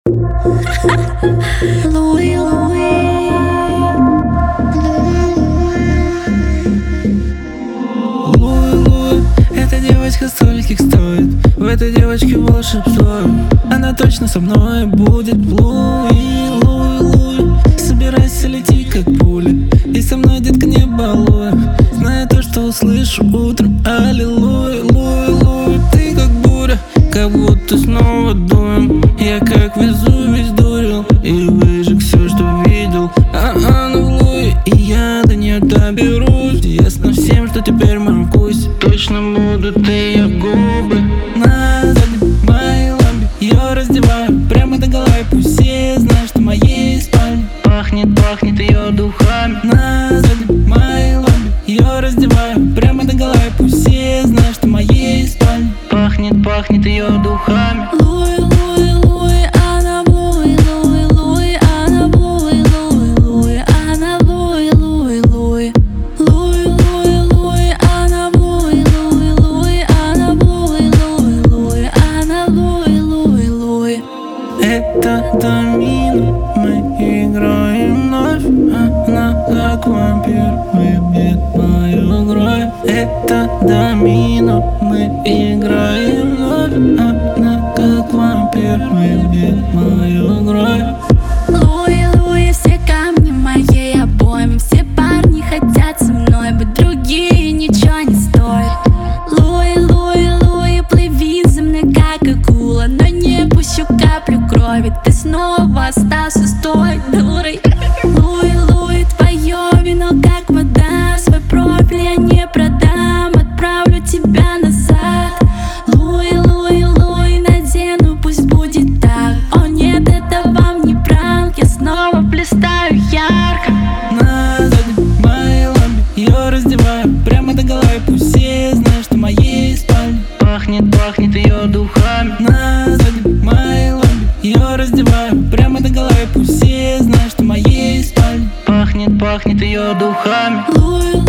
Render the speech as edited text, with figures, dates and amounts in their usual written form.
Луи, Луи. Луи, Луи, эта девочка стольких стоит. В этой девочке волшебство. Она точно со мной будет. Луи, Луи, Луи, собирайся, лети как пуля. И со мной, детка, не балуй. Знаю то, что услышу утром. Аллилуйя, Луи, Луи, ты как буря, как будто снова дуем. Я как Везувий сдурил и выжег все, что видел. Она в Луи, и я до нее доберусь. Ясно всем, что теперь в моем вкусе точно будут ее губы. На заднем моей лампе ее раздеваю прямо до головы. Пусть все знают, что моей спальне пахнет, пахнет ее духами. На заднем моей лампе ее раздеваю прямо до головы. Пусть все знают, что моей спальне пахнет, пахнет ее духами. Луи, Луи, Луи, она в Луи, Луи, Луи, она в Луи, Луи, Луи, она в Луи, Луи, Луи. Луи, Луи, Луи, она в Луи, Луи, Луи, она в Луи, Луи, Луи, она в Луи, Луи, Луи. Это домино, мы играем вновь. Она как вампир, выбьет мою кровь. Это домино, мы играем вновь. Она как вампир, выбьет мою кровь. Луи, Луи, все камни моей обоймы. Все парни хотят со мной быть, другие ничего не стоят. Луи, Луи, Луи, плыви за мной как акула, но не пущу каплю крови. Ты снова остался с той дурой. Луи, Луи, твое вино как вода, свой профиль я не продам, отправлю тебя назад. Луи, Луи, Луи, надену, пусть будет так. О нет, это вам не пранк, я снова блистаю ярко. На заднем моей лампе ее раздеваю прямо до головы. Пусть все знают, что моей спальне пахнет, пахнет ее духами. На заднем моей лампе ее раздеваю прямо до головы. Пусть все знают, что моей спальне пахнет, пахнет ее духами. Луи,